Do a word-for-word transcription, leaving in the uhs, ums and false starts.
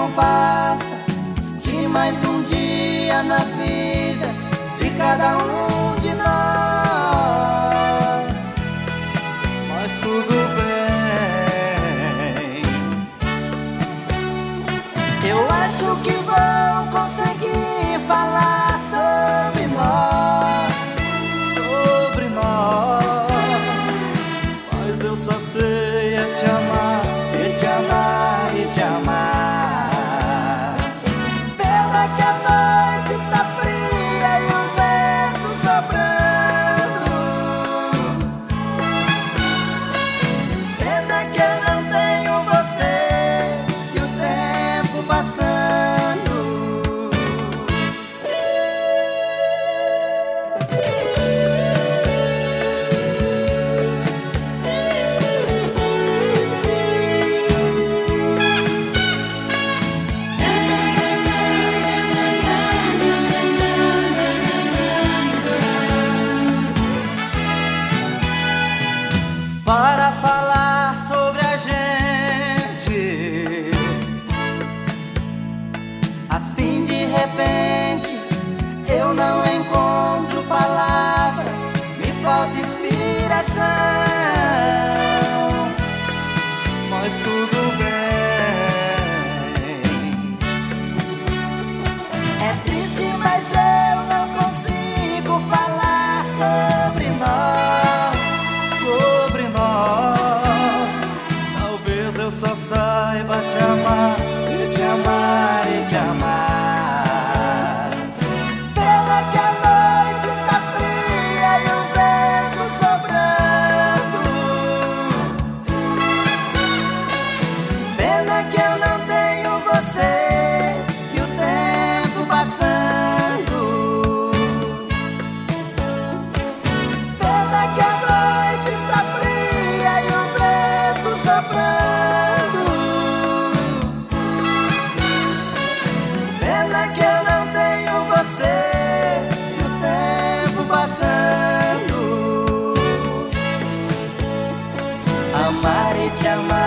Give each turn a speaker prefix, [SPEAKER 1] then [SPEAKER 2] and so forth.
[SPEAKER 1] não passa de mais um dia na vida de cada um de nós. Mas tudo bem, eu acho que vou conseguir falar sobre nós, sobre nós. Mas eu só sei é te amar, e te amar, e te amar. Pena que a noite está fria e o vento soprando. Pena que eu não tenho você e o tempo passando. Para falar sobre a gente, assim de repente eu não encontro palavras, me falta inspiração. Mas tudo bem, é triste, mas eu não consigo falar sobre nós, sobre nós. Talvez eu só saiba te amar, e te amar, e te amar. Pena que a noite está fria e o vento soprando. Pena que eu não tenho você e o tempo passando. Pena que a noite está fria e o vento soprando. Pena que eu não tenho você e o tempo passando. Amar e te amar.